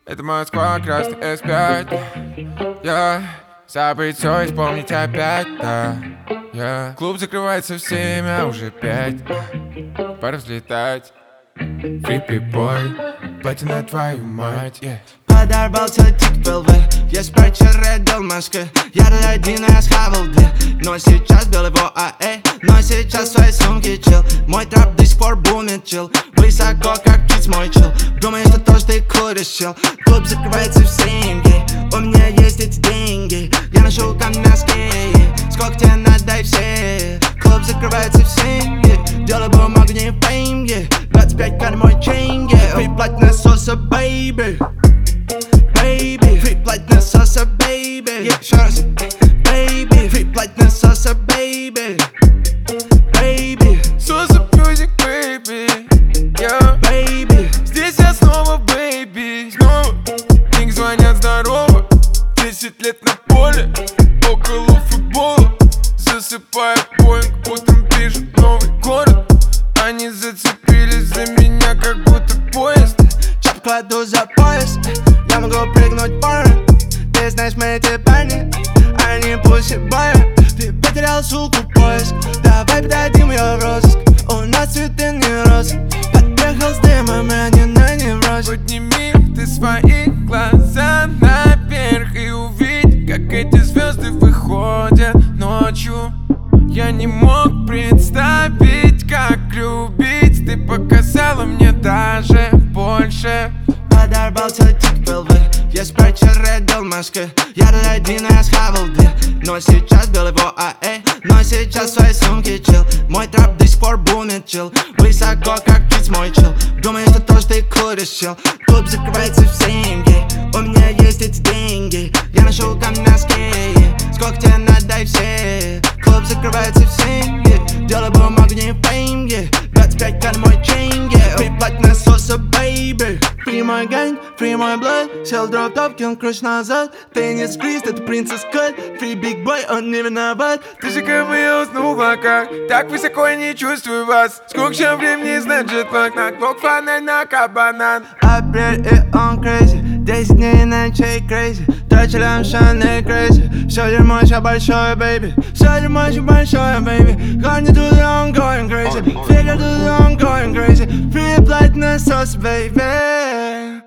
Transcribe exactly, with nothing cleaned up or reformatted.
Это Москва, красный эс пять. Я забыть все, исполнить опять, да. Я клуб закрывается в семь, а уже пять. Пора взлетать. Фрипи-бой, платина твою мать, yeah. Подорвался тик ПЛВ, я спать вчера дел Москвы. Я один, я схавал две. Но сейчас бил его АЭ, но сейчас в своей сумке чил. Мой трап до сих пор бумит, чил. Высоко, как птиц мой чил. Думаю, что то, что ты куришь, чил. Клуб закрывается в семь, у меня есть эти деньги. Я ношу камняски, сколько тебе надо, дай все. Клуб закрывается в семь, делай бумагу, не фейм, двадцать пять кар мой чейн, приплать насоса, бэйби. Baby, приплать насоса, baby. Еще раз, baby, приплать насоса, baby. Baby, Соса music, baby, yeah. Baby, здесь я снова, baby. Снова деньги звонят, здорово. Десять лет на поле, около футбола. Засыпая поинг, утром пишут новый город. Они зацепились за меня, как будто поезд. чап кладу за пояс, я могу прыгнуть парень. Ты знаешь, мы эти парни, они пусибают. Ты потерял суку поиск, давай подадим ее в розыск. У нас цветы не розы, подъехал с дымом, они на неврозе. Подними ты свои глаза наверх и увидь, как эти звезды выходят ночью. Я не мог представить, как любить. Ты показала мне даже больше. Подорвался тик ПЛВ, я спать вчера дел Москвы. Я один, я схавал две. Но сейчас бил его АЭ, но сейчас в своей сумке чил. Мой трап до сих пор бумит, чил. Высоко, как птиц мой чил. Думаю, что то, что ты куришь, чил. Клуб закрывается в семь, у меня есть эти деньги. Я ношу камняски, сколько тебе надо, дай все. Клуб закрывается в семь, делай бумагу, не фейм, двадцать пять кар мой чейн, приплать насоса, бэйби. Free мой gang, free мой blood. Сел дроп топ, килл крыш назад. Ты не скрист, это принцесс Кэт. Free big boy, он не виноват. Ты же ко мне уснул в облаках. Так высоко я не чувствую вас. Сколько еще времени знать джетлаг. На клок фонарь на кабанан. Апрель и он crazy. Десять дней ночей crazy. Точили Шанель crazy. Все дерьмо еще большое, baby. Все дерьмо еще большое, baby. Гарни туда, I'm going crazy. Figure туда, I'm going crazy. Free blood насос, baby.